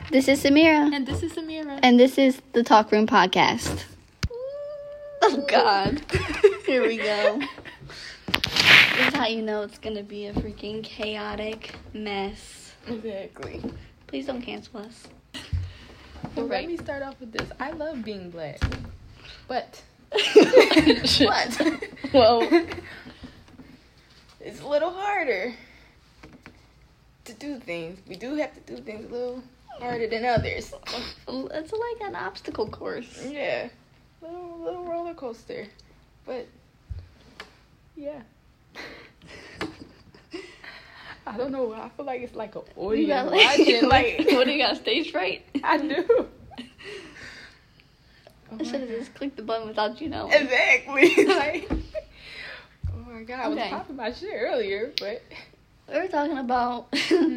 This is Samira. And this is Samira. And this is the Talk Room Podcast. Oh, God. Here we go. This is how you know it's going to be a freaking chaotic mess. Exactly. Please don't cancel us. Well, let me start off with this. I love being black. But. What? Well, it's a little harder to do things. We do have to do things a little harder than others. It's like an obstacle course. Yeah. Little roller coaster. But, yeah. I don't know. I feel like it's like an audience watching. Like, what do you got, stage fright? I do. I should have just clicked the button without you knowing. Exactly. Like, oh my God. I was Okay. popping my shit earlier, but. We were talking about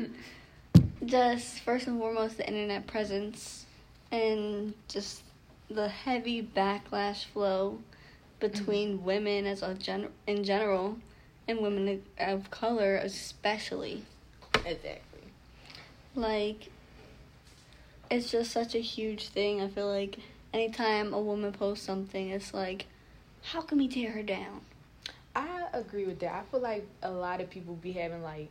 just first and foremost the internet presence and just the heavy backlash flow between women as in general and women of color especially. Exactly. Like, it's just such a huge thing. I feel like anytime a woman posts something, it's like, how can we tear her down? I agree with that. I feel like a lot of people be having like,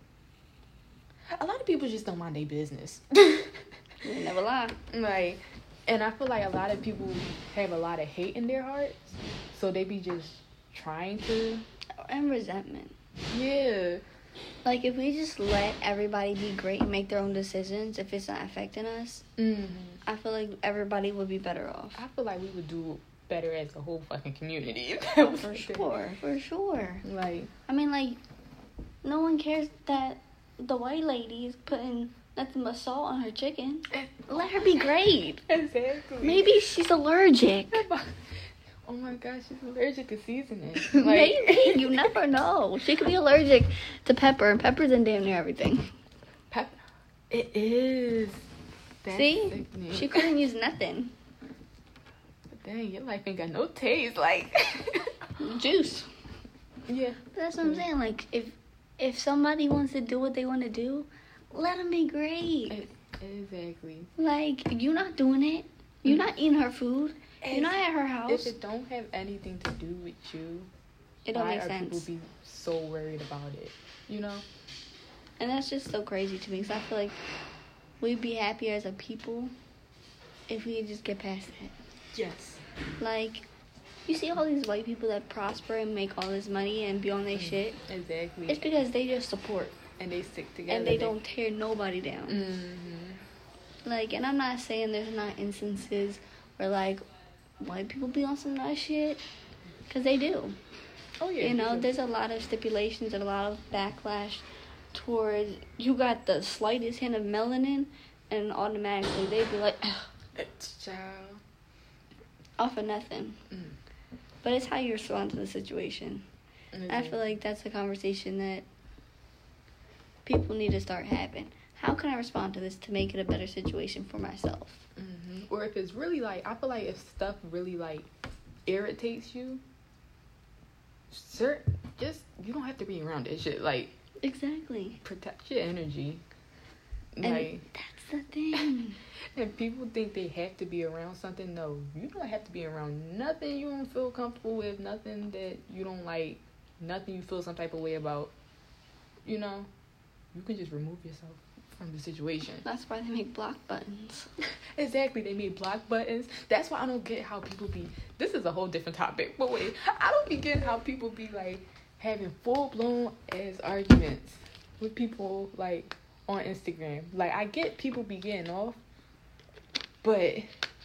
a lot of people just don't mind their business. You never lie. Like, and I feel like a lot of people have a lot of hate in their hearts, so they be just trying to. And resentment. Yeah. Like, if we just let everybody be great and make their own decisions, if it's not affecting us, I feel like everybody would be better off. I feel like we would do better as a whole fucking community. For sure. Like, I mean, like, no one cares that the white lady is putting nothing but salt on her chicken. Let her be great. Exactly. Maybe she's allergic. Oh my gosh, she's allergic to seasoning. Like, Maybe. You never know. She could be allergic to pepper, and pepper's in damn near everything. Pepper. It is. That's See? sickening. She couldn't use nothing. But dang, your life ain't got no taste. Like, Juice. yeah. But that's what I'm saying. Like, if somebody wants to do what they want to do, let them be great. Exactly. Like, you're not doing it. You're not eating her food. You're not at her house. If it don't have anything to do with you, It don't why make are sense. people be so worried about it? You know? And that's just so crazy to me, because I feel like we'd be happier as a people if we could just get past that. Yes. Like, you see all these white people that prosper and make all this money and be on their shit. Exactly. It's because they just support. And they stick together. And they don't tear nobody down. Mm-hmm. Like, and I'm not saying there's not instances where, like, white people be on some nice shit, because they do. Oh, yeah. You know, there's a lot of stipulations and a lot of backlash towards, you got the slightest hint of melanin, and automatically they'd be like, Child. off of nothing. But it's how you respond to the situation. Mm-hmm. I feel like that's a conversation that people need to start having. How can I respond to this to make it a better situation for myself? Mm-hmm. Or if it's really like, I feel like if stuff really like irritates you, you don't have to be around that shit. Like, Exactly. protect your energy. And Like, that's the thing. and people think they have to be around something. No, you don't have to be around nothing you don't feel comfortable with, nothing that you don't like, nothing you feel some type of way about. You know, you can just remove yourself from the situation. That's why they make block buttons. Exactly, they made block buttons. That's why I don't get how people be. This is a whole different topic, but wait, I don't be getting how people be like having full blown ass arguments with people like on Instagram. Like, I get people be getting off, but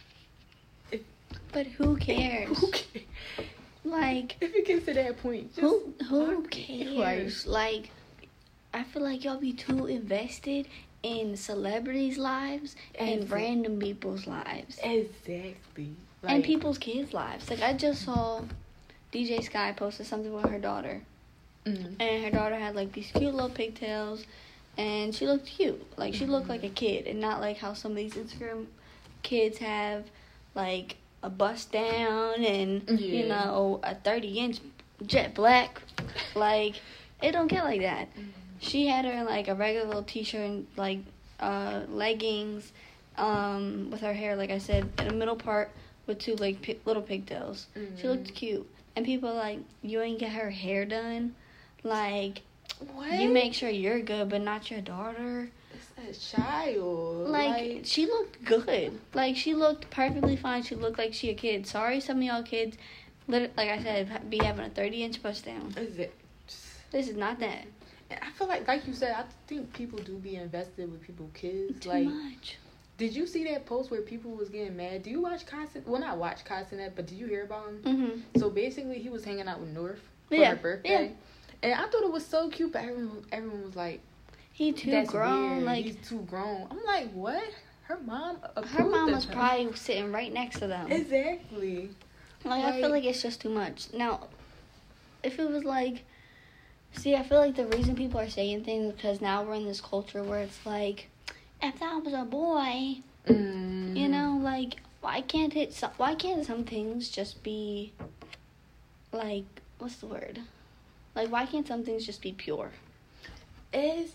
who cares? who cares? Like, If it gets to that point, just who cares? Like, I feel like y'all be too invested in celebrities' lives and Exactly. random people's lives. Exactly. Like, And people's kids' lives. Like, I just saw DJ Sky posted something with her daughter. And her daughter had, like, these cute little pigtails. And she looked cute. Like, she looked like a kid. And not like how some of these Instagram kids have, like, a bust down and, you know, a 30-inch jet black. Like, it don't get like that. She had her in, like, a regular little t-shirt and, like, leggings, with her hair, like I said, in the middle part with two like little pigtails. Mm-hmm. She looked cute, and people are like, you ain't get her hair done, like, what? You make sure you're good, but not your daughter. It's a child. Like she looked good. Like she looked perfectly fine. She looked like she a kid. Sorry, some of y'all kids, like I said, be having a 30-inch bust down. Is it? This is not that. I feel like you said, I think people do be invested with people's kids. Too much. Did you see that post where people was getting mad? Do you watch Constant? Well, not watch Constant, but did you hear about him? Mm-hmm. So basically, he was hanging out with North for her birthday. Yeah. And I thought it was so cute, but everyone was like, he too grown. Weird. Like, he's too grown. I'm like, what? Her mom was probably sitting right next to them. Exactly. Like, I feel like it's just too much. Now, if it was like, see, I feel like the reason people are saying things because now we're in this culture where it's like, if that was a boy, you know, like, why can't some things just be, like, what's the word? Like, why can't some things just be pure? Yes,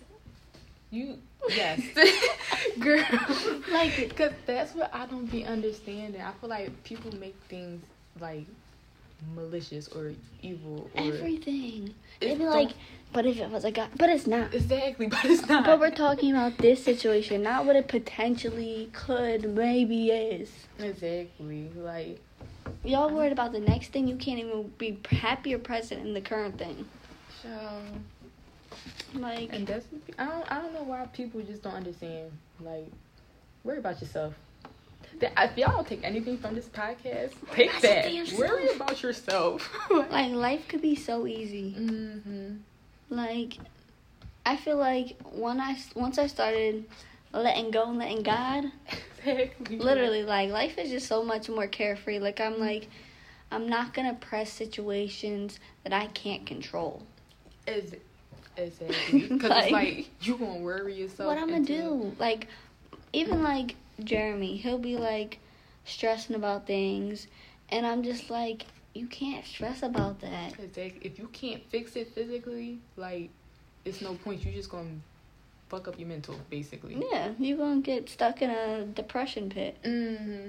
girl. Like, because that's what I don't be understanding. I feel like people make things, like, malicious or evil. Or everything. They'd be like, but if it was a guy. But it's not. Exactly, but it's not. But we're talking about this situation, not what it potentially could, maybe is. Exactly. Like, y'all worried about the next thing. You can't even be happy or present in the current thing. So, like, and that's, I don't know why people just don't understand. Like, worry about yourself. If y'all don't take anything from this podcast, take that. Worry about yourself. Like, life could be so easy. Mm-hmm. Like, I feel like once I started letting go and letting God, exactly. Literally, like, life is just so much more carefree. Like, I'm not gonna press situations that I can't control. Exactly. Because like, it's like, you gonna worry yourself. What I'm gonna do? Like, even like Jeremy, he'll be like stressing about things, and I'm just like, you can't stress about that. Exactly. If you can't fix it physically, like, it's no point. You just gonna fuck up your mental, basically. Yeah, you're gonna get stuck in a depression pit. Mm-hmm.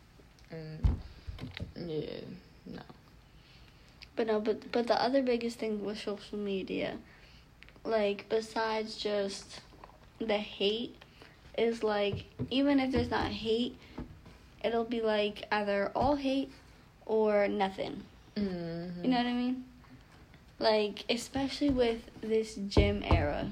Yeah, no. But the other biggest thing with social media, like, besides just the hate, is like, even if there's not hate, it'll be like either all hate or nothing. Mm-hmm. You know what I mean? Like, especially with this gym era.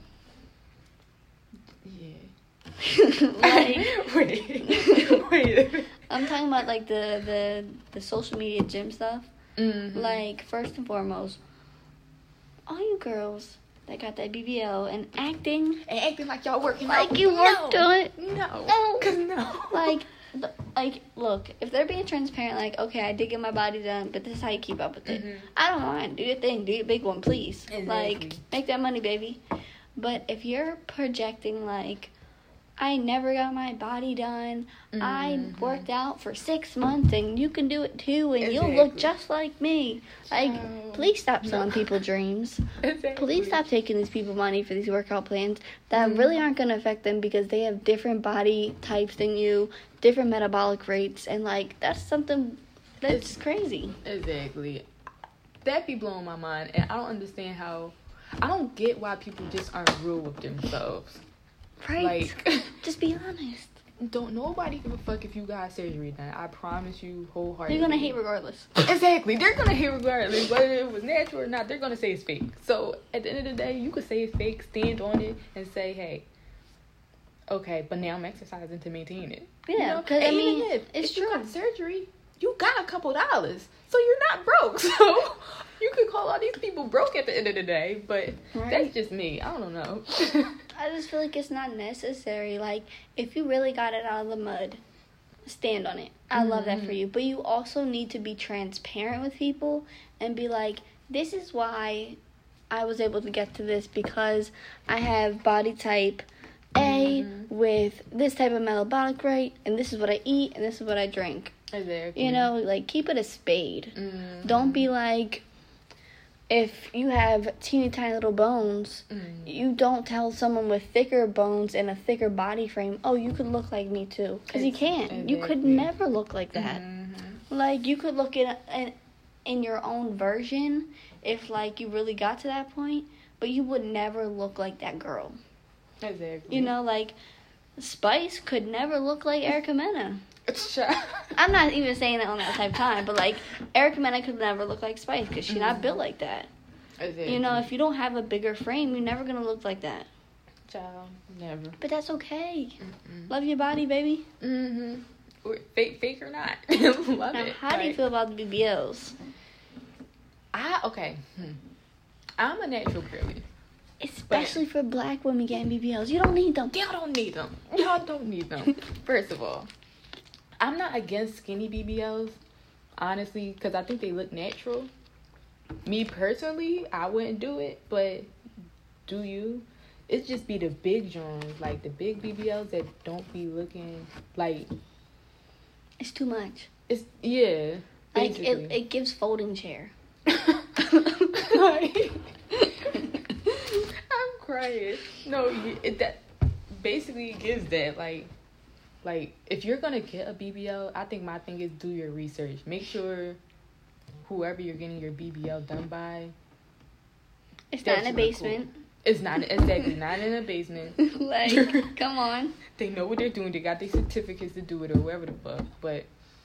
Yeah. Like, wait. I'm talking about like the social media gym stuff. Mm-hmm. Like, first and foremost, all you girls that got that BBL and acting like y'all working like you worked on it. No. Like, look, if they're being transparent, like, okay, I did get my body done, but this is how you keep up with it. Mm-hmm. I don't mind. Do your thing. Do your big one, please. Exactly. Like, make that money, baby. But if you're projecting, like, I never got my body done, mm-hmm. I worked out for 6 months, and you can do it too, and exactly. you'll look just like me. Like, please stop selling people dreams. Exactly. Please stop taking these people money for these workout plans that really aren't going to affect them because they have different body types than you, different metabolic rates, and, like, that's something that's crazy. Exactly. That be blowing my mind, and I don't understand how, I don't get why people just aren't real with themselves. Right. Like, just be honest. Don't nobody give a fuck if you got surgery done. I promise you wholeheartedly. You're gonna hate regardless. Exactly. They're gonna hate regardless. Whether it was natural or not, they're gonna say it's fake. So at the end of the day, you could say it's fake, stand on it, and say, hey, okay, but now I'm exercising to maintain it. Yeah, because I mean, if you got surgery, you got a couple dollars, so you're not broke. So you could call all these people broke at the end of the day, but that's just me. I don't know. I just feel like it's not necessary. Like, if you really got it out of the mud, stand on it. I love that for you. But you also need to be transparent with people and be like, this is why I was able to get to this, because I have body type A with this type of metabolic rate, and this is what I eat, and this is what I drink. Exactly. You know, like, keep it a spade. Don't be like, if you have teeny tiny little bones, you don't tell someone with thicker bones and a thicker body frame, oh, you could look like me too. Because you can't. Exactly. You could never look like that. Like, you could look in your own version if, like, you really got to that point, but you would never look like that girl. Exactly. You know, like, Spice could never look like Erica Mena. I'm not even saying that on that type of time, but, like, Erica Mena could never look like Spice because she's not built like that. Exactly. You know, if you don't have a bigger frame, you're never going to look like that. Child, never. But that's okay. Love your body, baby. Fake or not. Love now, it. How do you feel about the BBLs? I'm a natural girly. Especially for black women getting BBLs. You don't need them. Y'all don't need them. Y'all don't need them. First of all, I'm not against skinny BBLs, honestly, because I think they look natural. Me personally, I wouldn't do it, but do you? It just be the big joints, like the big BBLs that don't be looking like... It's too much. It's, yeah. Like, it gives folding chair. I'm crying. No, that basically gives that, like, if you're gonna get a BBL, I think my thing is do your research. Make sure whoever you're getting your BBL done by, it's not in a basement. Cool. It's not exactly not in a basement. Like, come on. They know what they're doing. They got their certificates to do it or whatever the fuck. But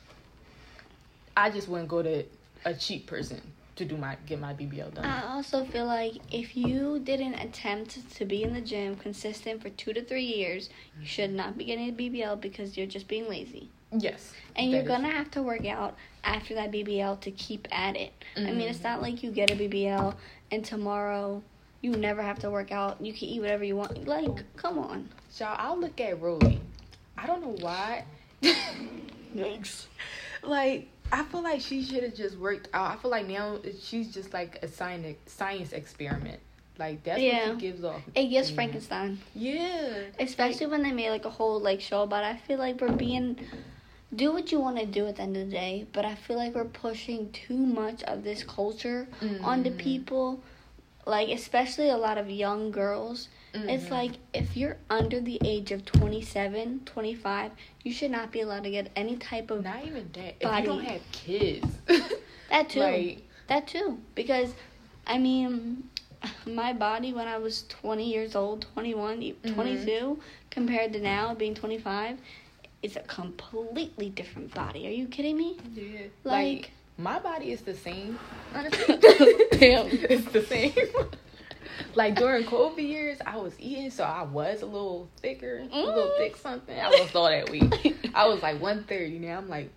I just wouldn't go to a cheap person to get my BBL done. I also feel like if you didn't attempt to be in the gym consistent for 2 to 3 years, you should not be getting a BBL because you're just being lazy. Yes. And you're going to have to work out after that BBL to keep at it. I mean, it's not like you get a BBL and tomorrow you never have to work out. You can eat whatever you want. Like, come on. Y'all, I'll look at Rolly. I don't know why. Yikes. Like, I feel like she should have just worked out. I feel like now she's just like a science experiment. Like, that's what she gives off. It gives Frankenstein. Yeah. Especially when they made, like, a whole, like, show about it. I feel like we're being... Do what you want to do at the end of the day, but I feel like we're pushing too much of this culture onto people. Like, especially a lot of young girls. It's like, if you're under the age of 27, 25, you should not be allowed to get any type of Not even that. body. If you don't have kids. That too. Like, that too. Because, I mean, my body when I was 20 years old, 21, 22, compared to now being 25, it's a completely different body. Are you kidding me? Yeah. Like my body is the same. Honestly. Damn. It's the same. Like, during COVID years, I was eating, so I was a little thicker, a little thick something. I lost all that weight. I was like 130. Now I'm like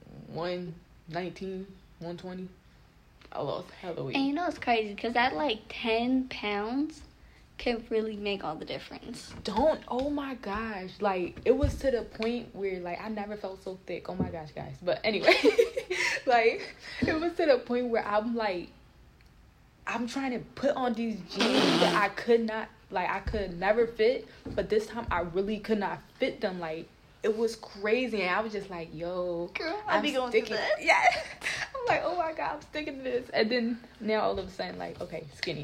119, 120. I lost hella weight. And you know it's crazy, because that, like, 10 pounds can really make all the difference. Oh my gosh. Like, it was to the point where, like, I never felt so thick. Oh my gosh, guys. But anyway, like, it was to the point where I'm like, I'm trying to put on these jeans that I could never fit, but this time I really could not fit them. Like, it was crazy, and I was just like, yo, girl, I'm be going sticking. through that. Yeah. I'm like, oh my God, I'm sticking to this. And then now all of a sudden, like, okay, skinny.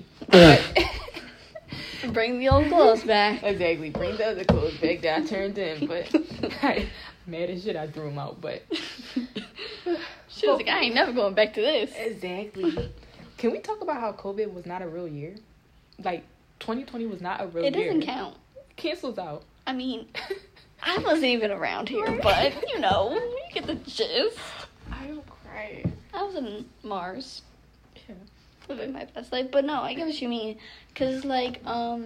Bring the old clothes back. Exactly. Bring the other clothes back that I turned in, but mad as shit, I threw them out, but she was like, I ain't never going back to this. Exactly. Can we talk about how COVID was not a real year? Like, 2020 was not a real year. It doesn't count. Cancels out. I mean, I wasn't even around here, but, you know, you get the gist. I'm crying. I was in Mars. Yeah. Living my best life. But no, I get what you mean. Because, like,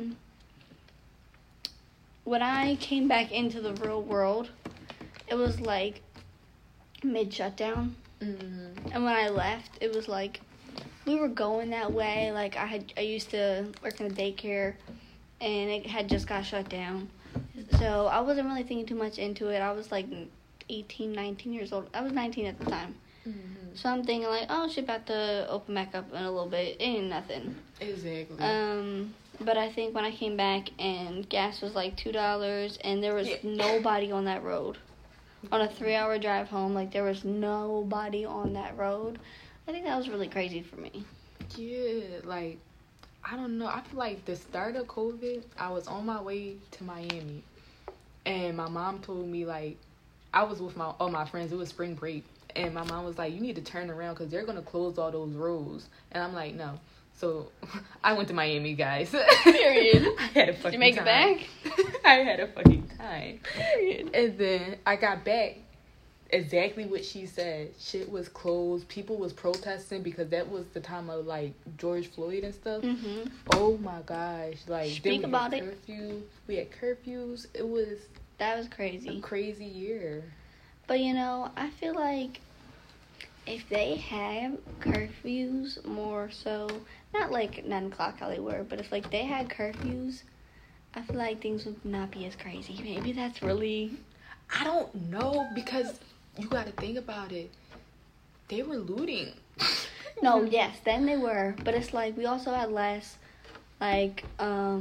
when I came back into the real world, it was, like, mid-shutdown. Mm-hmm. And when I left, it was, like, we were going that way. Like, I used to work in a daycare, and it had just got shut down. So I wasn't really thinking too much into it. I was, like, 18, 19 years old. I was 19 at the time. Mm-hmm. So I'm thinking, like, oh, shit about to open back up in a little bit. It ain't nothing. Exactly. But I think when I came back and gas was, like, $2, and there was nobody on that road. On a 3-hour drive home, like, there was nobody on that road. I think that was really crazy for me. Yeah, like, I don't know. I feel like the start of COVID, I was on my way to Miami. And my mom told me, like, I was with all my friends. It was spring break. And my mom was like, you need to turn around because they're going to close all those roads. And I'm like, no. So I went to Miami, guys. Period. I had a fucking time. Did you make it back? I had a fucking time. Period. And then I got back. Exactly what she said. Shit was closed. People was protesting because that was the time of, like, George Floyd and stuff. Mm-hmm. Oh my gosh! Like, speak about it. We had curfews. That was crazy. A crazy year. But I feel like if they had curfews more so, not like 9 o'clock how they were, but if like they had curfews, I feel like things would not be as crazy. Maybe that's really. I don't know because. You gotta think about it. They were looting. No, yes, then they were. But it's like we also had less, like, I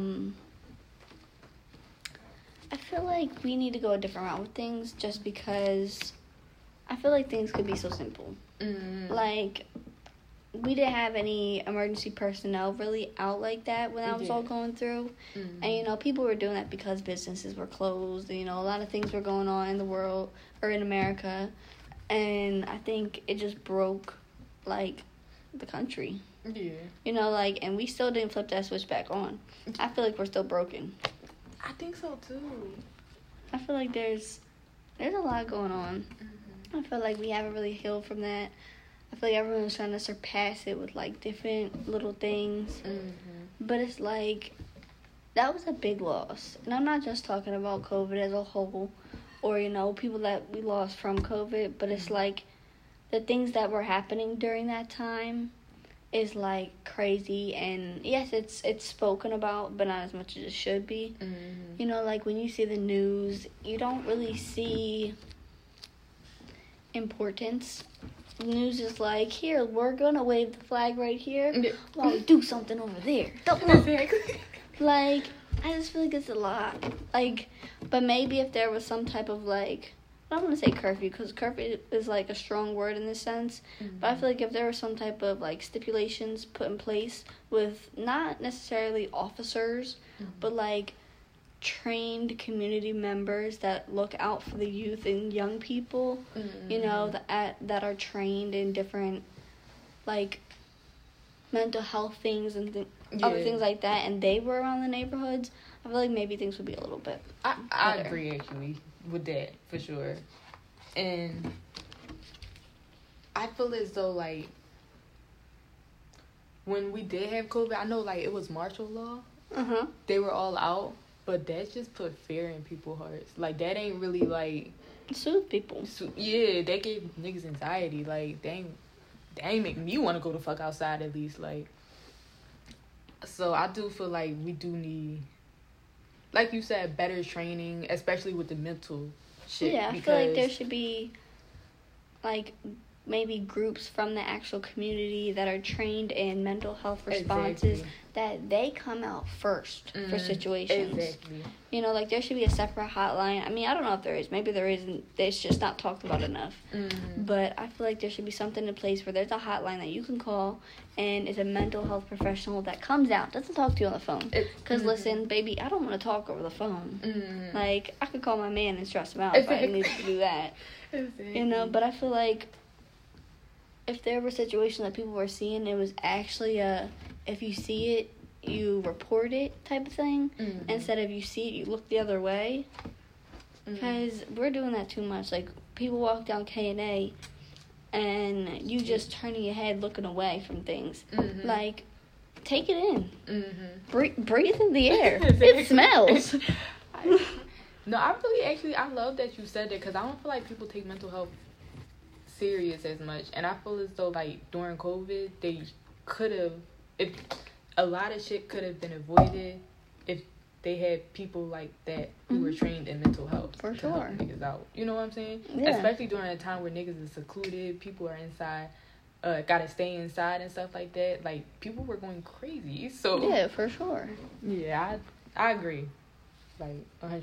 feel like we need to go a different route with things just because I feel like things could be so simple. Mm-hmm. Like, we didn't have any emergency personnel really out like that when that was all going through. Mm-hmm. And, people were doing that because businesses were closed. And, a lot of things were going on in the world or in America. And I think it just broke, like, the country. Yeah. Like, and we still didn't flip that switch back on. I feel like we're still broken. I think so, too. I feel like there's a lot going on. Mm-hmm. I feel like we haven't really healed from that. I feel like everyone's trying to surpass it with, like, different little things. Mm-hmm. But it's like, that was a big loss. And I'm not just talking about COVID as a whole or, people that we lost from COVID. But it's like, the things that were happening during that time is, like, crazy. And, yes, it's spoken about, but not as much as it should be. Mm-hmm. Like, when you see the news, you don't really see importance. The news is like, here, we're gonna wave the flag right here while we do something over there. Don't look. Exactly. Like, I just feel like it's a lot. Like, but maybe if there was some type of, like, I don't want to say curfew, because curfew is, like, a strong word in this sense. Mm-hmm. But I feel like if there was some type of, like, stipulations put in place with not necessarily officers, but, like, trained community members that look out for the youth and young people, that are trained in different, like, mental health things and other things like that, and they were around the neighborhoods, I feel like maybe things would be a little bit I agree, actually, with that, for sure. And I feel as though, like, when we did have COVID, I know, like, it was martial law. Uh-huh. They were all out. But that just put fear in people's hearts. Like, that ain't really, like... soothe people. Yeah, that gave niggas anxiety. Like, they ain't make me want to go the fuck outside, at least. Like, so I do feel like we do need, like you said, better training, especially with the mental shit. Yeah, I feel like there should be, like, maybe groups from the actual community that are trained in mental health responses that they come out first for situations. Exactly. Like, there should be a separate hotline. I mean, I don't know if there is. Maybe there isn't. It's just not talked about enough. But I feel like there should be something in place where there's a hotline that you can call, and it's a mental health professional that comes out, doesn't talk to you on the phone. Because, listen, baby, I don't want to talk over the phone. Like, I could call my man and stress him out if I needed to do that. But I feel like if there were situations that people were seeing, it was actually if you see it, you report it type of thing. Instead of you see it, you look the other way. Because we're doing that too much. Like, people walk down K&A and you just turning your head looking away from things. Like, take it in. Breathe in the air. It smells. No, I love that you said that, because I don't feel like people take mental health serious as much. And I feel as though, like, during COVID, they could have, if a lot of shit could have been avoided if they had people like that who were trained in mental health. For to sure. help niggas out. You know what I'm saying? Yeah. Especially during a time where niggas is secluded, people are inside, gotta stay inside and stuff like that. Like, people were going crazy. So yeah, for sure. Yeah, I agree. Like, 100%.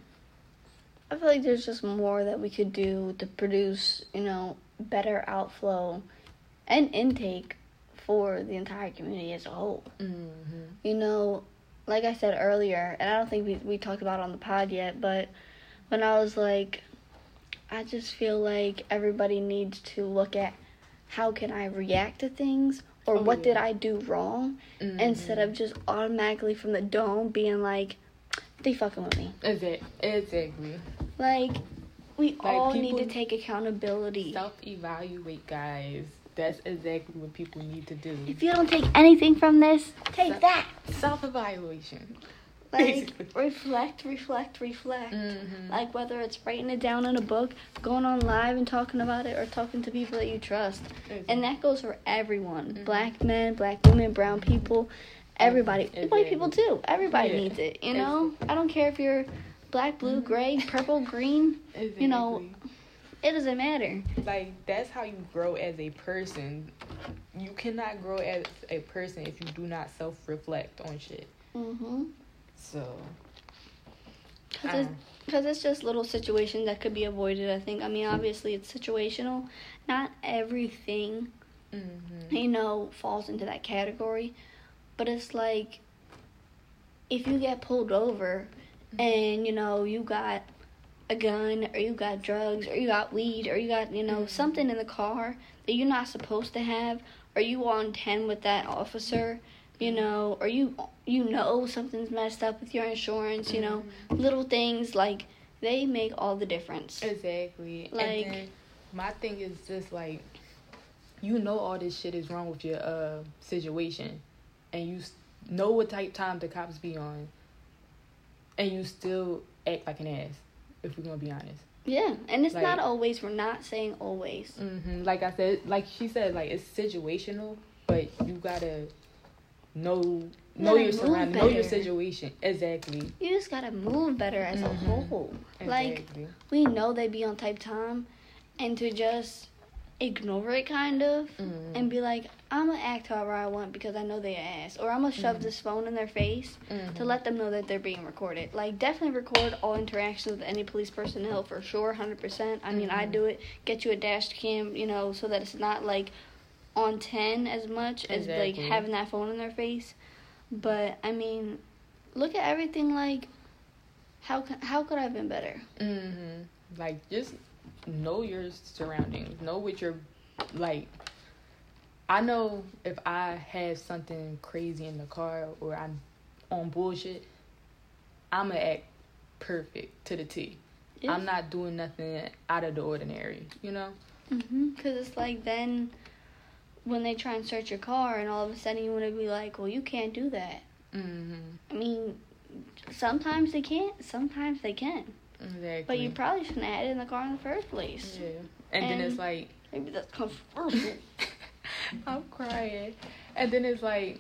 I feel like there's just more that we could do to produce, better outflow and intake for the entire community as a whole. Mm-hmm. You know, like I said earlier, and I don't think we talked about it on the pod yet, but when I was like, I just feel like everybody needs to look at how can I react to things, or what did I do wrong, instead of just automatically from the dome being like, they fucking with me. Exactly. Like, we all need to take accountability. Self-evaluate, guys. That's exactly what people need to do. If you don't take anything from this, take that. Self-evaluation. Like, reflect. Mm-hmm. Like, whether it's writing it down in a book, going on live and talking about it, or talking to people that you trust. Mm-hmm. And that goes for everyone. Mm-hmm. Black men, black women, brown people, everybody. White people, too. Everybody needs it, you know? I don't care if you're black, blue, gray, purple, green. You know, it doesn't matter. Like, that's how you grow as a person. You cannot grow as a person if you do not self-reflect on shit. Mm-hmm. So, because it's just little situations that could be avoided, I think. I mean, obviously, it's situational. Not everything, you know, falls into that category. But it's like, if you get pulled over and, you know, you got a gun, or you got drugs, or you got weed, or you got, you know, something in the car that you're not supposed to have, or you on 10 with that officer, you know, or you know something's messed up with your insurance, you know, little things, like, they make all the difference. Exactly. Like, and then my thing is just, like, you know all this shit is wrong with your situation, and you know what type time the cops be on, and you still act like an ass, if we're gonna be honest. Yeah, and it's like, not always, we're not saying always. Like I said, like she said, like, it's situational, but you gotta know your surroundings, know your situation. Exactly. You just gotta move better as a whole. Exactly. Like, we know they be on type time, and to just ignore it, kind of, and be like, I'm gonna act however I want because I know they ass, or I'm gonna shove this phone in their face to let them know that they're being recorded. Like, definitely record all interactions with any police personnel, for sure, 100%. I mean, I do it. Get you a dash cam, you know, so that it's not, like, on 10 as much as, like, having that phone in their face. But, I mean, look at everything, like, how could I have been better? Like, just know your surroundings. Know what you're, like, I know if I have something crazy in the car, or I'm on bullshit, I'm going to act perfect to the T. Yeah. I'm not doing nothing out of the ordinary, you know? Because it's like, then when they try and search your car, and all of a sudden you want to be like, well, you can't do that. I mean, sometimes they can't, sometimes they can. Exactly. But you probably shouldn't have had it in the car in the first place. Yeah. And then it's like, maybe that's controversial. I'm crying. And then it's like,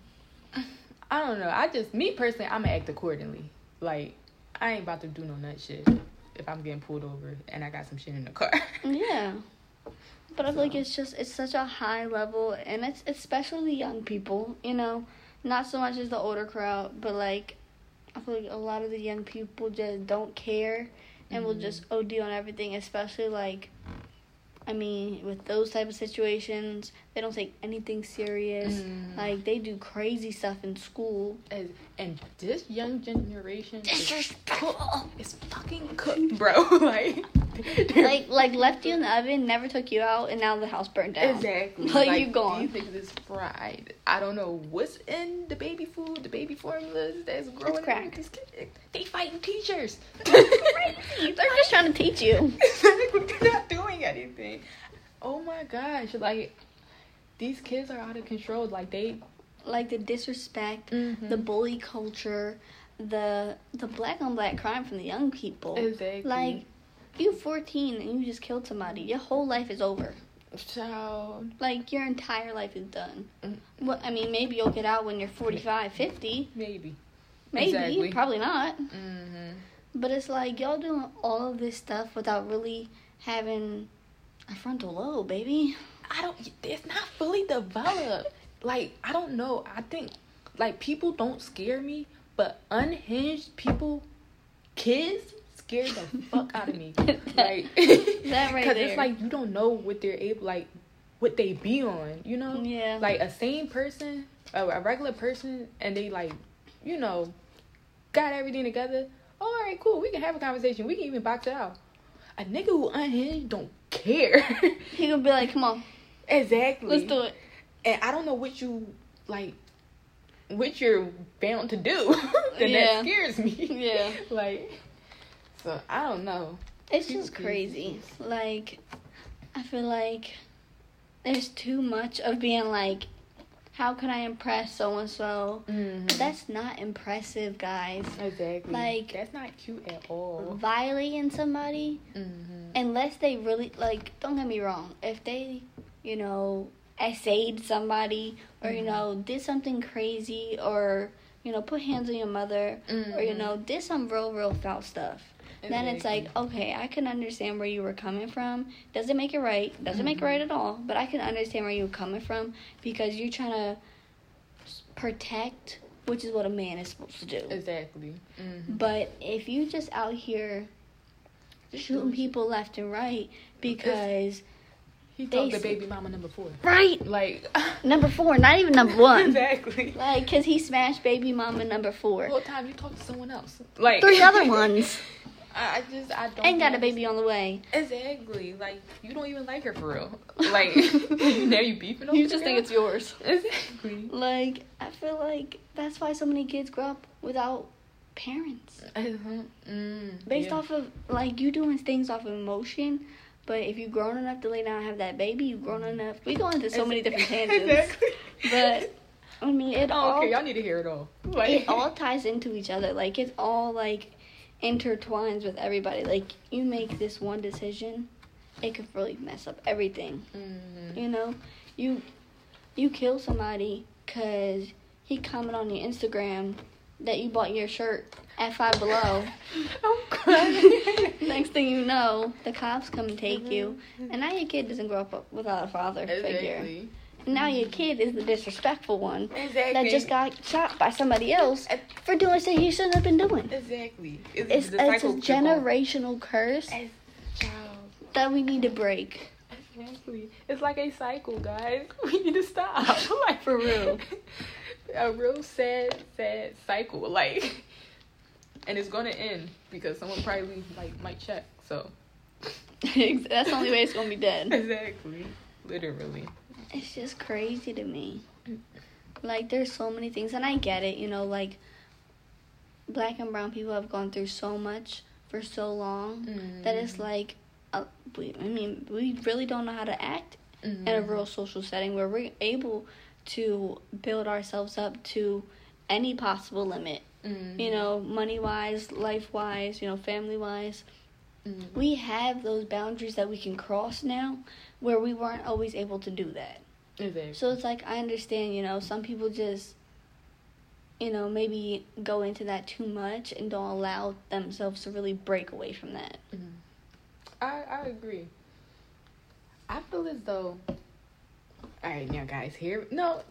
I don't know. Me personally, I'm going to act accordingly. Like, I ain't about to do no nut shit if I'm getting pulled over and I got some shit in the car. Yeah. But I feel like it's such a high level, and it's especially young people, you know, not so much as the older crowd, but, like, I feel like a lot of the young people just don't care and will just OD on everything, especially, like, I mean, with those type of situations, they don't take anything serious. Like, they do crazy stuff in school. And this young generation is fucking cooked, bro. like left you in the oven, never took you out, and now the house burned down. Exactly. Like, you gone. These niggas is fried. I don't know what's in the baby food, the baby formulas that's growing it's crack. Up with these kids. They fighting teachers. Crazy. They're just trying to teach you. They're not doing anything. Oh my gosh. Like, these kids are out of control. Like, the disrespect, the bully culture, the black on black crime from the young people. Exactly. Like, you 14 and you just killed somebody. Your whole life is over. Child. Like, your entire life is done. Well, I mean, maybe you'll get out when you're 45, 50. Maybe. Exactly. Probably not. But it's like, y'all doing all of this stuff without really having a frontal lobe, baby. It's not fully developed. Like, I don't know. I think, like, people don't scare me, but unhinged people, kids, scare the fuck out of me. Like, that right there. Because it's like, you don't know what they're able, like, what they be on, you know? Yeah. Like, a sane person, a regular person, and they, like, you know, got everything together. Oh, all right, cool. We can have a conversation. We can even box it out. A nigga who unhinged don't care. He gonna be like, come on. Exactly. Let's do it. And I don't know what you, like, what you're bound to do. And that scares me. Yeah. Like, so, I don't know. It's just crazy. Like, I feel like there's too much of being like, how can I impress so-and-so? Mm-hmm. That's not impressive, guys. Exactly. Like, that's not cute at all. Violating somebody, Mm-hmm. unless they really, like, don't get me wrong. If they, you know, essayed somebody or, you know, did something crazy or, you know, put hands on your mother or, you know, did some real foul stuff. Then it's like, okay, I can understand where you were coming from. Doesn't make it right. Doesn't make it right at all. But I can understand where you're coming from because you're trying to protect, which is what a man is supposed to do. Exactly. Mm-hmm. But if you just out here shooting people left and right because he talked to baby mama number 4. Right. Like number 4, not even number 1. Exactly. Like, because he smashed baby mama number 4. The whole time you talk to someone else. Like 3 other ones. I don't. Ain't got a baby on the way. Exactly. Like, you don't even like her for real. Like, now you beefing over You just think it's yours. Exactly. Like, I feel like that's why so many kids grow up without parents. Based off of, like, you doing things off of emotion. But if you're grown enough to lay down and have that baby, you're grown enough. We go into so many different tangents. Exactly. But, I mean, it all... okay, y'all need to hear it all. Like, it all ties into each other. Like, it's all, like, intertwines with everybody. Like, you make this one decision, it could really mess up everything. Mm-hmm. You know? You kill somebody because he commented on your Instagram that you bought your shirt at Five Below. I'm crying. Next thing you know, the cops come and take you. And now your kid doesn't grow up without a father figure. And now your kid is the disrespectful one that just got shot by somebody else for doing something he shouldn't have been doing. Exactly. It's a generational curse that we need to break. Exactly. It's like a cycle, guys. We need to stop. Like, for real. A real sad cycle. Like, and it's gonna end because someone probably might check. So that's the only way it's gonna be dead. Exactly. Literally. It's just crazy to me. Like, there's so many things, and I get it, you know, like, black and brown people have gone through so much for so long that it's like, we really don't know how to act in a real social setting where we're able to build ourselves up to any possible limit, you know, money-wise, life-wise, you know, family-wise. We have those boundaries that we can cross now where we weren't always able to do that. Exactly. So it's like, I understand, you know, some people just, you know, maybe go into that too much and don't allow themselves to really break away from that. I agree. I feel as though, all right, now guys, hear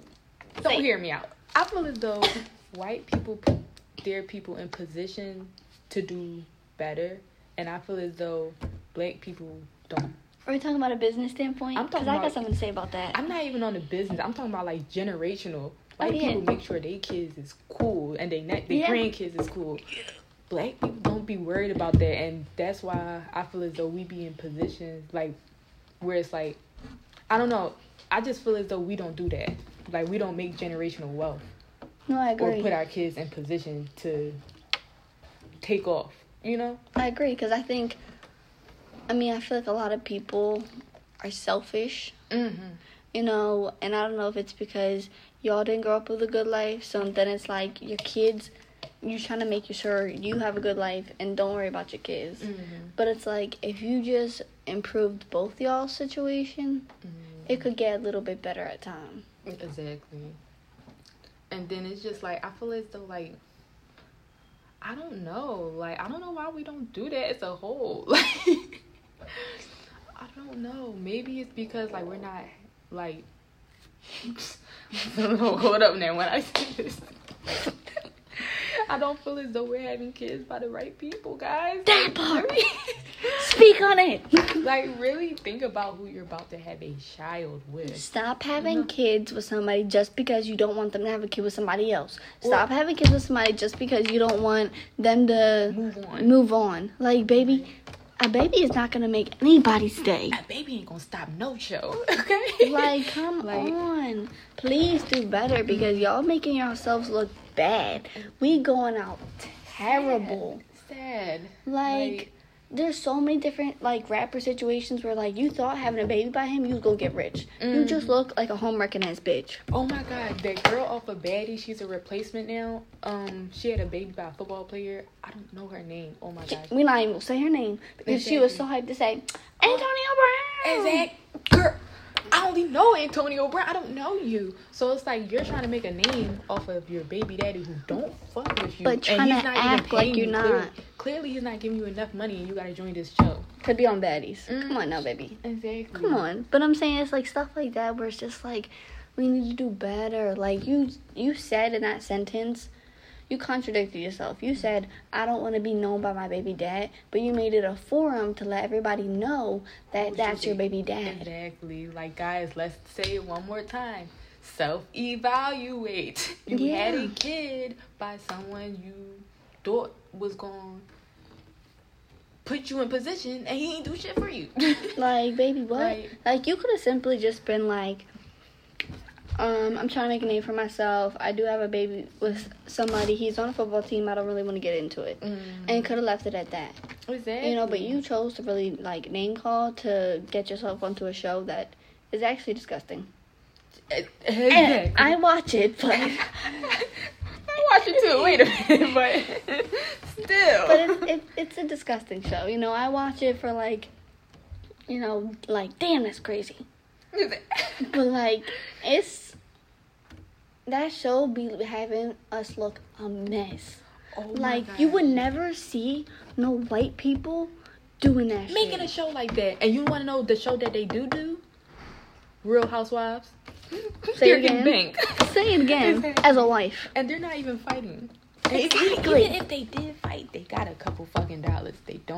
me out. I feel as though white people put their people in position to do better, and I feel as though black people don't. Are we talking about a business standpoint? Because I got something to say about that. I'm not even on the business. I'm talking about, like, generational. White people make sure their kids is cool and their grandkids is cool. Black people don't be worried about that, and that's why I feel as though we be in positions, like, where it's like, I don't know. I just feel as though we don't do that. Like, we don't make generational wealth. No, I agree. Or put our kids in position to take off, you know? I agree, because I feel like a lot of people are selfish, you know, and I don't know if it's because y'all didn't grow up with a good life, so then it's like your kids, you're trying to make sure you have a good life and don't worry about your kids. But it's like, if you just improved both y'all's situation, it could get a little bit better at times. Exactly. And then it's just like, I feel as though, like, I don't know. Like, I don't know why we don't do that as a whole. Like, I don't know. Maybe it's because, like, we're not, like, hold up now when I say this. I don't feel as though we're having kids by the right people, guys. That part. Speak on it. Like, really think about who you're about to have a child with. Stop having kids with somebody just because you don't want them to have a kid with somebody else. Stop having kids with somebody just because you don't want them to move on. Like, baby, a baby is not going to make anybody's day. A baby ain't going to stop no show, okay? Like, come on. Please do better because y'all making yourselves look bad. We going out terrible. Sad. Like, there's so many different, like, rapper situations where, like, you thought having a baby by him, you was gonna get rich. You just look like a home-wrecking ass bitch. Oh, my God. That girl off of Baddie, she's a replacement now. She had a baby by a football player. I don't know her name. Oh, my gosh. We're not even gonna say her name because she was so hyped to say, Antonio Brown! Exactly. Girl, I only know Antonio Brown. I don't know you. So it's like you're trying to make a name off of your baby daddy who don't fuck with you. But trying to act like you're not. Clearly, he's not giving you enough money and you gotta join this show. To be on Baddies. Come on now, baby. Exactly. Come on. But I'm saying it's like stuff like that where it's just like, we need to do better. Like, you said in that sentence, you contradicted yourself. You said, I don't want to be known by my baby dad, but you made it a forum to let everybody know that that's your baby dad. Exactly. Like, guys, let's say it one more time. Self-evaluate. You had a kid by someone you thought was going to put you in position, and he ain't do shit for you. Like, baby, what? Like, you could have simply just been like, I'm trying to make a name for myself. I do have a baby with somebody. He's on a football team. I don't really want to get into it. And could have left it at that. Exactly. You know, but you chose to really, like, name call to get yourself onto a show that is actually disgusting. Exactly. And I watch it, but... I watch it too. Wait a minute, but still. But it's a disgusting show. You know, I watch it for, like, you know, like, damn, that's crazy. But, like, that show be having us look a mess. Oh like, my God. You would never see no white people doing that shit. Making a show like that. And you want to know the show that they do? Real Housewives. Say it again. Bank. Say it again. As a wife. And they're not even fighting. Exactly. Even if they did fight, they got a couple fucking dollars.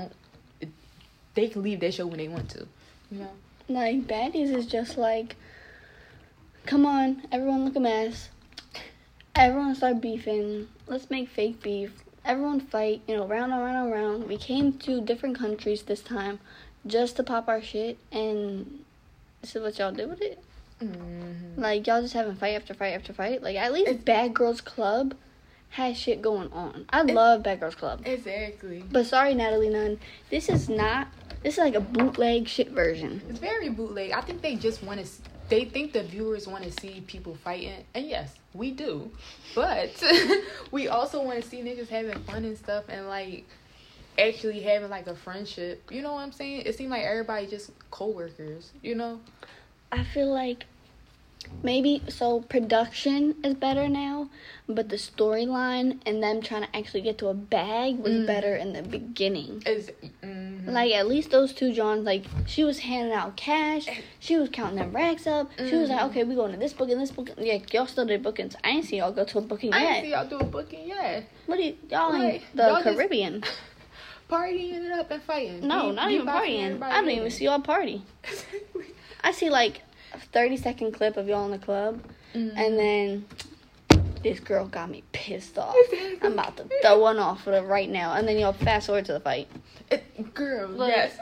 They can leave their show when they want to. You know? Like, Baddies is just like, come on, everyone look a mess. Everyone start beefing. Let's make fake beef. Everyone fight, you know, round and round and round. We came to different countries this time just to pop our shit, and this is what y'all did with it. Like, y'all just having fight after fight after fight. Like, at least Bad Girls Club has shit going on. I love Bad Girls Club. Exactly. But sorry, Natalie Nunn, this is like a bootleg shit version. It's very bootleg. I think they just want to... They think the viewers want to see people fighting. And yes, we do. But we also want to see niggas having fun and stuff and, like, actually having, like, a friendship. You know what I'm saying? It seemed like everybody just co-workers, you know? I feel like maybe, so production is better now, but the storyline and them trying to actually get to a bag was better in the beginning. Like, at least those two Johns, like, she was handing out cash, she was counting them racks up, she was like, okay, we going to this booking, this booking. Yeah, y'all still did bookings. I ain't see y'all go to a booking yet. I ain't see y'all do a booking yet. What are y'all in the y'all Caribbean? Partying it up and fighting. No, not even partying. I don't even see y'all party. I see, like, a 30-second clip of y'all in the club, and then this girl got me pissed off. I'm about to throw one off with her right now, and then y'all fast forward to the fight. Girl, yes.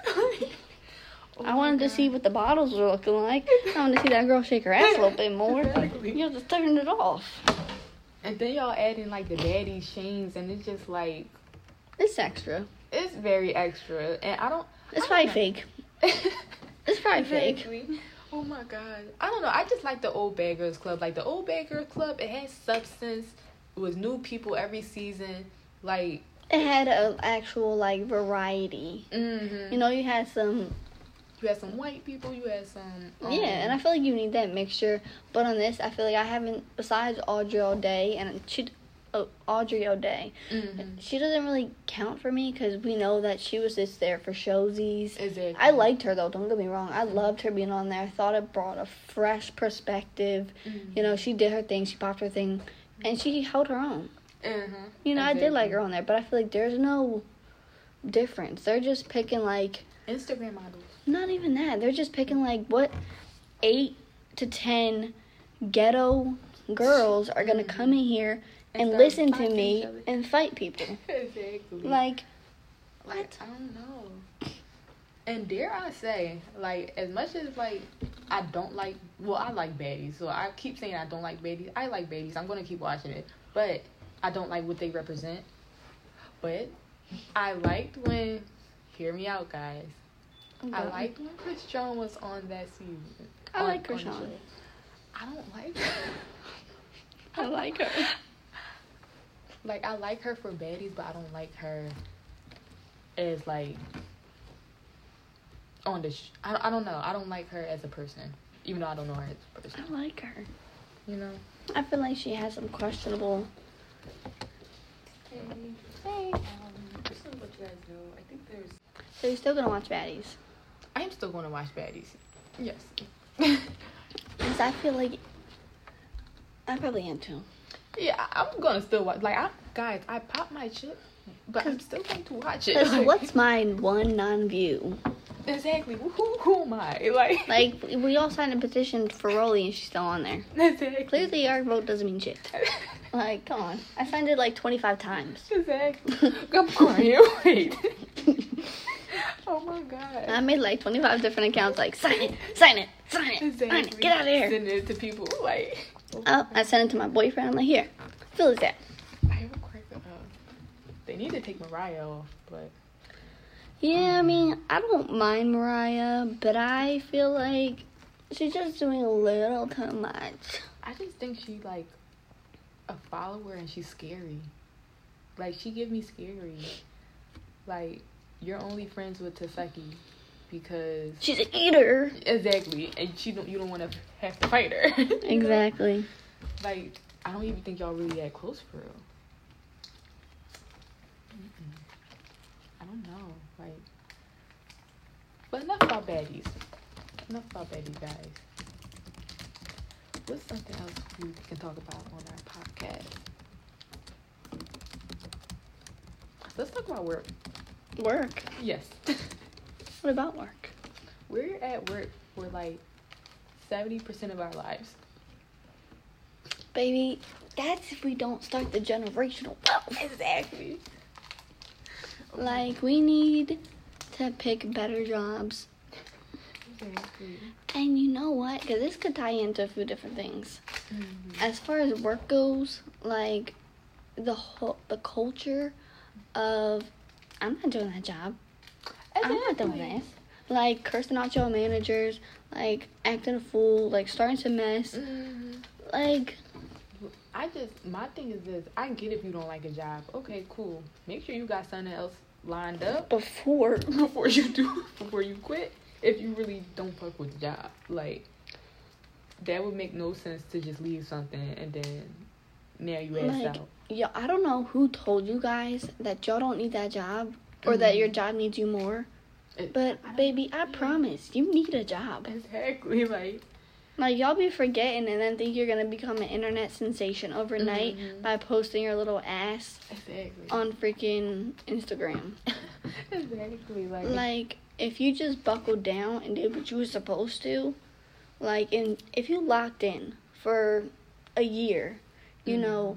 I wanted to see what the bottles were looking like. I wanted to see that girl shake her ass a little bit more. Exactly. You just turned it off. And then y'all add in, like, the baddie chains, and it's just, like... It's extra. It's very extra, and I don't... It's probably fake. It's probably fake. Oh my God. I don't know. I just like the old Bad Girls Club. Like, the old Bad Girls Club, it had substance. It was new people every season. Like... It had an actual, like, variety. You know, you had some... You had some white people. You had some... yeah, and I feel like you need that mixture. But on this, I feel like I haven't... Besides Audrey O'Day, and Audrey O'Day, she doesn't really count for me because we know that she was just there for showsies. Exactly. I liked her, though. Don't get me wrong. I loved her being on there. I thought it brought a fresh perspective. You know, she did her thing. She popped her thing. And she held her own. You know, exactly. I did like her on there, but I feel like there's no difference. They're just picking, like... Instagram models. Not even that. They're just picking, like, what 8 to 10 ghetto girls are going to come in here and listen to me and fight people. Exactly. Like, what? I don't know. And dare I say, like, as much as, like, I don't like... Well, I like baddies, so I keep saying I don't like baddies. I like baddies. I'm going to keep watching it. But I don't like what they represent. But I liked when... Hear me out, guys. Okay. I liked when Chrisean was on that season. I like Chrisean. I don't like her. I like her. Like, I like her for baddies, but I don't like her as, like, on the... I don't know. I don't like her as a person, even though I don't know her as a person. I like her. You know? I feel like she has some questionable... Hey. Just to let you guys know, I think there's... So you're still going to watch baddies? I am still going to watch baddies. Yes. Because I feel like... I probably am too. Yeah, I'm going to still watch. Like, guys, I pop my chip, but I'm still going to watch it. Because what's my one non-view? Exactly. Who am I? Like, we all signed a petition for Rolly and she's still on there. Exactly. Clearly our vote doesn't mean shit. Like, come on. I signed it like 25 times. Exactly. I'm crying. Wait. Oh my god. I made like 25 different accounts like, sign it, sign it, sign it, exactly. sign it, get out of here. Send it to people like... Oh, I sent it to my boyfriend. I'm like, here, fill this out. I haven't cracked it up. They need to take Mariah off, but... Yeah, I mean, I don't mind Mariah, but I feel like she's just doing a little too much. I just think she's like a follower and she's scary. Like, she give me scary. Like, you're only friends with Taseki because... She's an eater. Exactly. And you don't want to have to fight her. Exactly. Like, I don't even think y'all really that close for real. I don't know. Like, but enough about baddies. Enough about baddies, guys. What's something else we can talk about on our podcast? Let's talk about work. Work? Yes. What about work? We're at work for like 70% of our lives. Baby, that's if we don't start the generational wealth. Exactly. Like, we need to pick better jobs. Exactly. And you know what? Because this could tie into a few different things. Mm-hmm. As far as work goes, like, the culture of, I'm not doing that job. Exactly. I'm not doing this. Like, cursing out your managers, like, acting a fool, like, starting to mess. Mm-hmm. Like... my thing is this. I get if you don't like a job. Okay, cool. Make sure you got something else lined up. Before you quit. If you really don't fuck with the job. Like, that would make no sense to just leave something and then now you ass out. Yeah, I don't know who told you guys that y'all don't need that job or that your job needs you more. But, baby, I promise, you need a job. Exactly, Like, y'all be forgetting and then think you're going to become an internet sensation overnight by posting your little ass on freaking Instagram. Exactly. Like, if you just buckled down and did what you were supposed to, like, and if you locked in for a year, you know,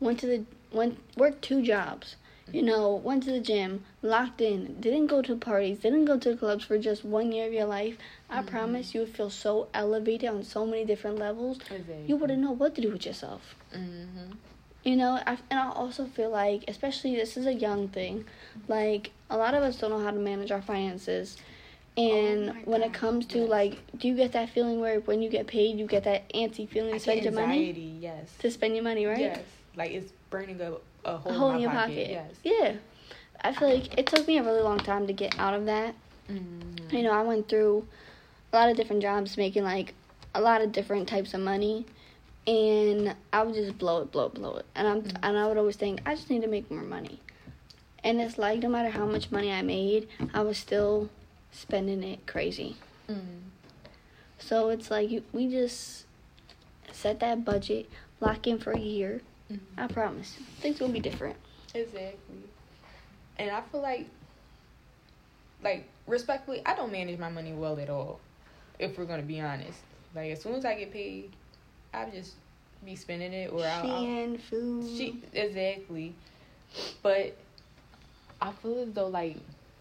worked 2 jobs, you know, went to the gym, locked in, didn't go to parties, didn't go to clubs for just 1 year of your life, I promise you would feel so elevated on so many different levels. Exactly. You wouldn't know what to do with yourself. Mm-hmm. You know, and I also feel like, especially this is a young thing, like, a lot of us don't know how to manage our finances. And when it comes to, like, do you get that feeling where when you get paid, you get that antsy feeling to spend your money? Yes. To spend your money, right? Yes. Like, it's burning a hole in your pocket. Yes. Yeah. I feel like it took me a really long time to get out of that. Mm-hmm. You know, I went through a lot of different jobs making, like, a lot of different types of money. And I would just blow it. And I would always think, I just need to make more money. And it's like, no matter how much money I made, I was still spending it crazy. So it's like, we just set that budget, lock in for a year, I promise. Things will be different. Exactly. And I feel like, respectfully, I don't manage my money well at all, if we're going to be honest. Like, as soon as I get paid, I'll just be spending it. Or I'll food. Exactly. But I feel as though, like,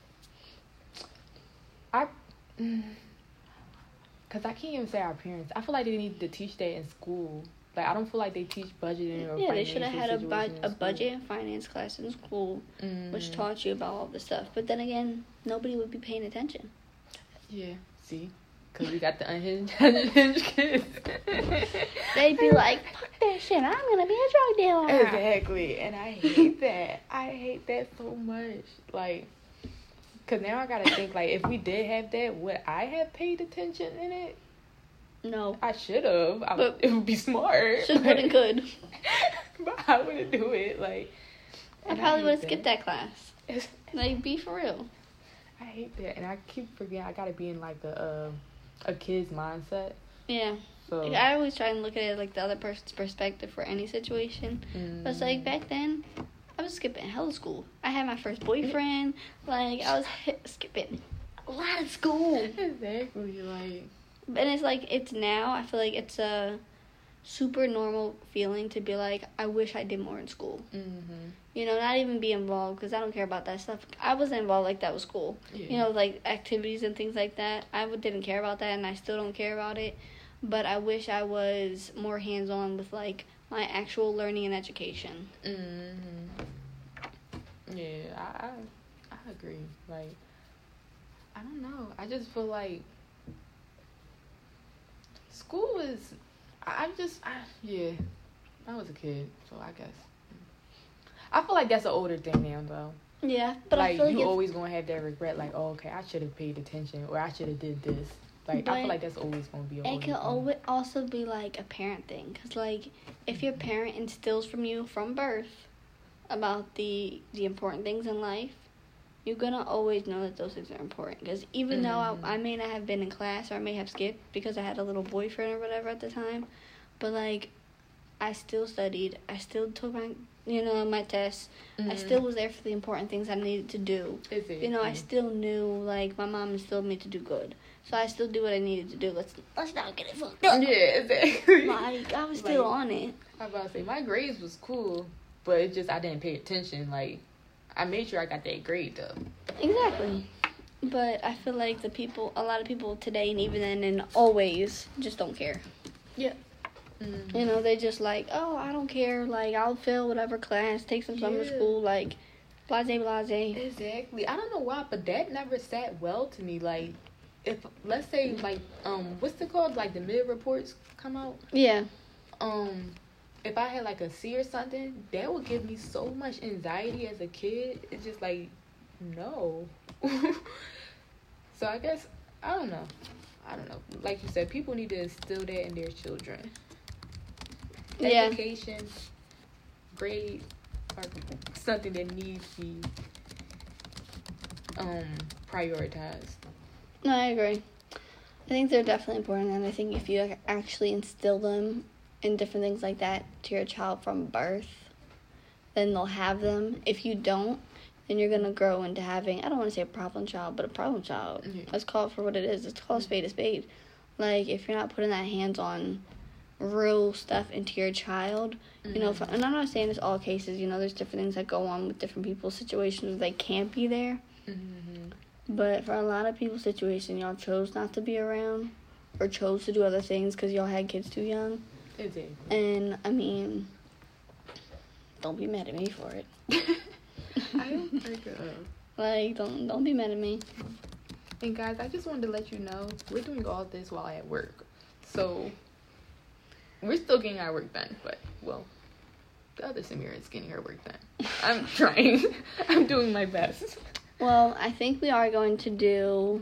because I can't even say our parents. I feel like they need to teach that in school. Like, I don't feel like they teach budgeting or they should have had a budget and and finance class in school, which taught you about all this stuff. But then again, nobody would be paying attention. Yeah, see? Because we got the unhinged kids. They'd be like, fuck that shit, I'm going to be a drug dealer. Exactly. And I hate that. I hate that so much. Like, because now I got to think, like, if we did have that, would I have paid attention in it? No. I should have. It would be smart. Should, would, and could. But I wouldn't do it. Like, I probably would have skipped that class. Like, be for real. I hate that. And I keep forgetting I got to be in, like, a kid's mindset. Yeah. So I always try and look at it like the other person's perspective for any situation. But it's like, back then, I was skipping hella school. I had my first boyfriend. Like, I was skipping a lot of school. Exactly. Like, and it's like, it's now, I feel like it's a super normal feeling to be like, I wish I did more in school. You know, not even be involved, because I don't care about that stuff. I wasn't involved like that with school. Yeah. You know, like activities and things like that. I didn't care about that, and I still don't care about it. But I wish I was more hands-on with, like, my actual learning and education. Yeah, I agree. Like, I don't know. I just feel like school is... I was a kid, so I guess. I feel like that's an older thing now, though. Yeah, but like, I feel like you always gonna have that regret, like, oh, okay, I should have paid attention, or I should have did this. Like, I feel like that's always gonna be. It can always also be like a parent thing, because like if your parent instills from you from birth about the important things in life, you're gonna always know that those things are important. Because even though I may not have been in class, or I may have skipped because I had a little boyfriend or whatever at the time, but like I still studied, I still took my my tests. I still was there for the important things I needed to do. You know, I still knew, like, my mom instilled me to do good. So I still do what I needed to do. Let's not get it fucked up. Yeah, exactly. Like, I was still on it. I was about to say, my grades was cool, but it just, I didn't pay attention. Like, I made sure I got that grade, though. Exactly. But I feel like a lot of people today, and even then and always, just don't care. Yeah. You know, they just like, oh, I don't care. Like, I'll fail whatever class, take some summer school, like, blase. Exactly. I don't know why, but that never sat well to me. Like, if, let's say, like, what's it called? Like, the mid-reports come out? Yeah. If I had, like, a C or something, that would give me so much anxiety as a kid. It's just like, no. So I guess, I don't know. Like you said, people need to instill that in their children. Education, grade, are something that needs to be prioritized. No, I agree. I think they're definitely important, and I think if you actually instill them in different things like that to your child from birth, then they'll have them. If you don't, then you're going to grow into having, I don't want to say a problem child, but a problem child. Yeah. Let's call it for what it is. Let's call a spade a spade. Like, if you're not putting that hands-on real stuff into your child, you know, and I'm not saying it's all cases, you know, there's different things that go on with different people's situations where they can't be there. But for a lot of people's situation, y'all chose not to be around or chose to do other things because y'all had kids too young. Exactly. And, I mean, don't be mad at me for it. I don't think like, don't be mad at me. And guys, I just wanted to let you know, we're doing all this while at work. So, we're still getting our work done, but, well, the other Samira is getting her work done. I'm trying. I'm doing my best. Well, I think we are going to do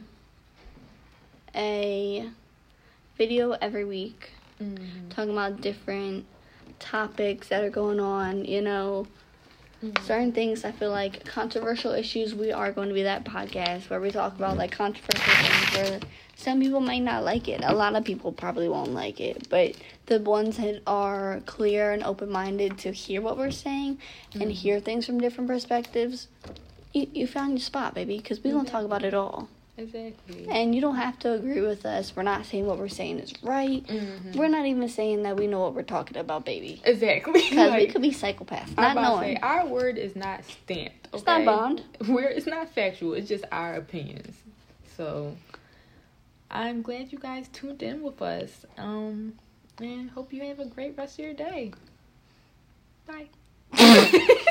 a video every week talking about different topics that are going on, you know, certain things. I feel like controversial issues, we are going to be that podcast where we talk about, like, controversial things where some people might not like it. A lot of people probably won't like it. But the ones that are clear and open-minded to hear what we're saying and hear things from different perspectives, you found your spot, baby, because we don't talk about it all. Exactly. And you don't have to agree with us. We're not saying what we're saying is right. We're not even saying that we know what we're talking about, baby. Exactly. Because we could be psychopaths, not knowing. Our word is not stamped. Okay? It's not bond. It's not factual. It's just our opinions. So, I'm glad you guys tuned in with us. And hope you have a great rest of your day. Bye.